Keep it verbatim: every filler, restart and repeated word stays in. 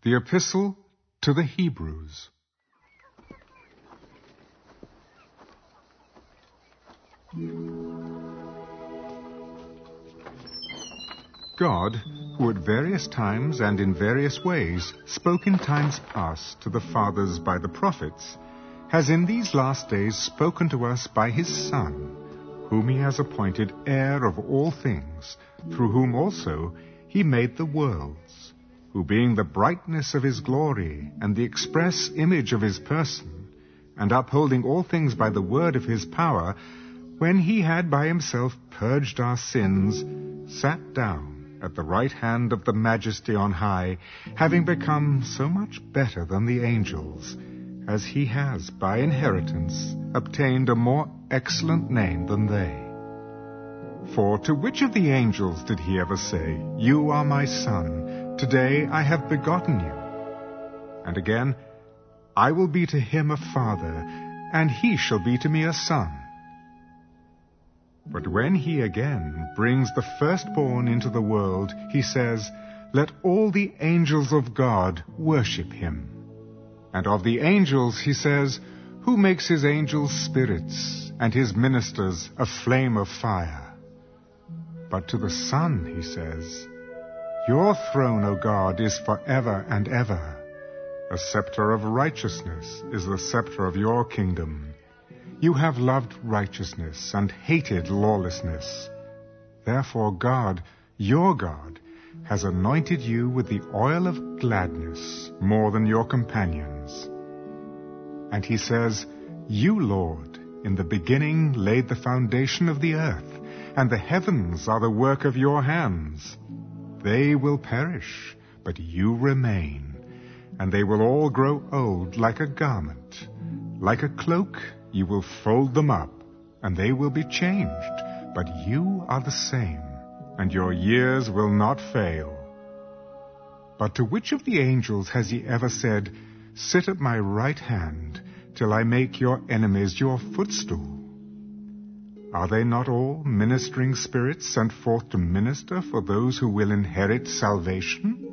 The Epistle to the Hebrews. God, who at various times and in various ways spoke in times past to the fathers by the prophets, has in these last days spoken to us by his Son, whom he has appointed heir of all things, through whom also he made the worlds, who being the brightness of his glory and the express image of his person, and upholding all things by the word of his power, when he had by himself purged our sins, sat down at the right hand of the Majesty on high, having become so much better than the angels, as he has by inheritance obtained a more excellent name than they. For to which of the angels did he ever say, "You are my son, today I have begotten you"? And again, "I will be to him a father, and he shall be to me a son"? But when he again brings the firstborn into the world, he says, "Let all the angels of God worship him." And of the angels he says, "Who makes his angels spirits, and his ministers a flame of fire?" But to the Son he says, "Your throne, O God, is forever and ever. A scepter of righteousness is the scepter of your kingdom. You have loved righteousness and hated lawlessness. Therefore God, your God, has anointed you with the oil of gladness more than your companions." And he says, "You, Lord, in the beginning laid the foundation of the earth, and the heavens are the work of your hands. They will perish, but you remain, and they will all grow old like a garment. Like a cloak, you will fold them up, and they will be changed, but you are the same, and your years will not fail." But to which of the angels has he ever said, "Sit at my right hand, till I make your enemies your footstool"? Are they not all ministering spirits sent forth to minister for those who will inherit salvation?